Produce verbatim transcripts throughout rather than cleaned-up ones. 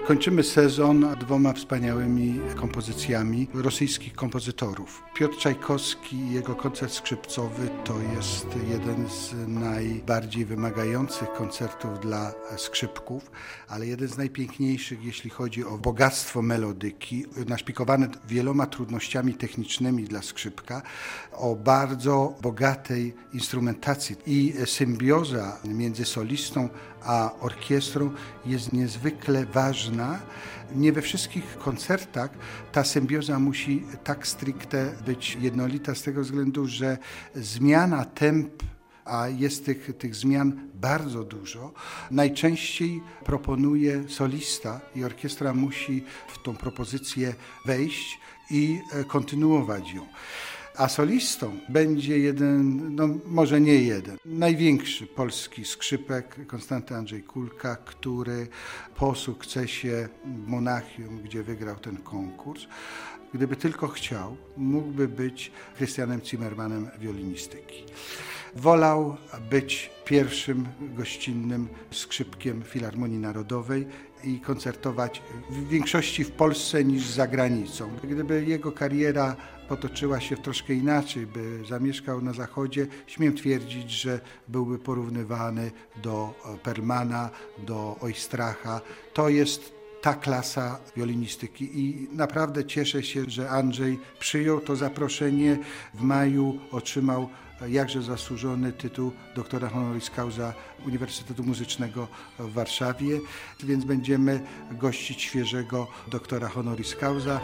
Kończymy sezon dwoma wspaniałymi kompozycjami rosyjskich kompozytorów. Piotr Czajkowski i jego koncert skrzypcowy to jest jeden z najbardziej wymagających koncertów dla skrzypków, ale jeden z najpiękniejszych, jeśli chodzi o bogactwo melodyki, naszpikowany wieloma trudnościami technicznymi dla skrzypka, o bardzo bogatej instrumentacji. I symbioza między solistą a orkiestrą jest niezwykle ważna. Nie we wszystkich koncertach ta symbioza musi tak stricte być jednolita z tego względu, że zmiana temp, a jest tych, tych zmian bardzo dużo, najczęściej proponuje solista i orkiestra musi w tą propozycję wejść i kontynuować ją. A solistą będzie jeden, no może nie jeden, największy polski skrzypek, Konstanty Andrzej Kulka, który po sukcesie w Monachium, gdzie wygrał ten konkurs, gdyby tylko chciał, mógłby być Christianem Zimmermanem wiolinistyki. Wolał być pierwszym gościnnym skrzypkiem Filharmonii Narodowej i koncertować w większości w Polsce niż za granicą. Gdyby jego kariera potoczyła się troszkę inaczej, by zamieszkał na Zachodzie, śmiem twierdzić, że byłby porównywany do Perlmana, do Oistracha. To jest ta klasa wiolinistyki i naprawdę cieszę się, że Andrzej przyjął to zaproszenie. W maju otrzymał jakże zasłużony tytuł doktora honoris causa Uniwersytetu Muzycznego w Warszawie, więc będziemy gościć świeżego doktora honoris causa.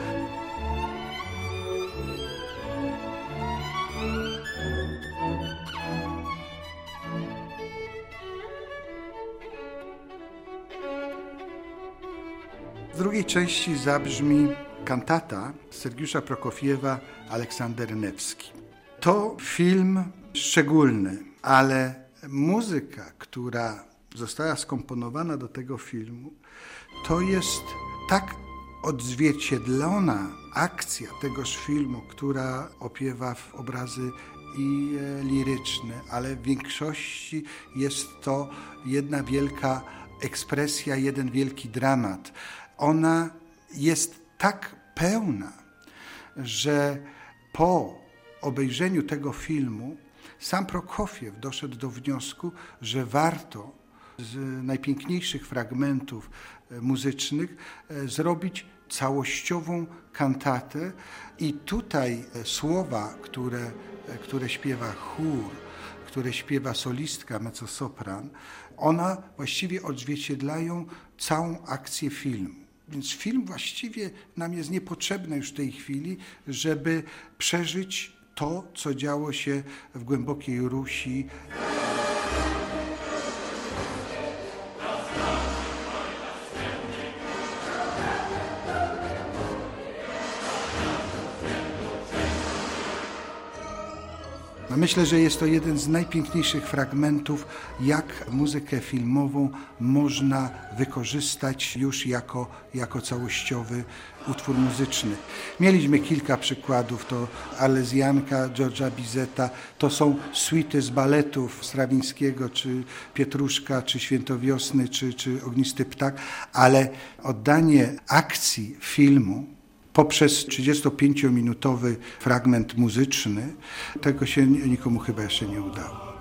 W drugiej części zabrzmi kantata Sergiusza Prokofiewa Aleksander Newski. To film szczególny, ale muzyka, która została skomponowana do tego filmu, to jest tak odzwierciedlona akcja tegoż filmu, która opiewa w obrazy i liryczne, ale w większości jest to jedna wielka ekspresja, jeden wielki dramat. Ona jest tak pełna, że po obejrzeniu tego filmu sam Prokofiew doszedł do wniosku, że warto z najpiękniejszych fragmentów muzycznych zrobić całościową kantatę i tutaj słowa, które, które śpiewa chór, które śpiewa solistka, mezzosopran, one właściwie odzwierciedlają całą akcję filmu. Więc film właściwie nam jest niepotrzebny już w tej chwili, żeby przeżyć to, co działo się w głębokiej Rusi. Myślę, że jest to jeden z najpiękniejszych fragmentów, jak muzykę filmową można wykorzystać już jako, jako całościowy utwór muzyczny. Mieliśmy kilka przykładów, to Arlezjanka Georgesa Bizeta, to są suity z baletów Strawińskiego, czy Pietruszka, czy Świętowiosny, czy, czy Ognisty Ptak, ale oddanie akcji filmu poprzez trzydziestopięciominutowy fragment muzyczny, tego się nikomu chyba jeszcze nie udało.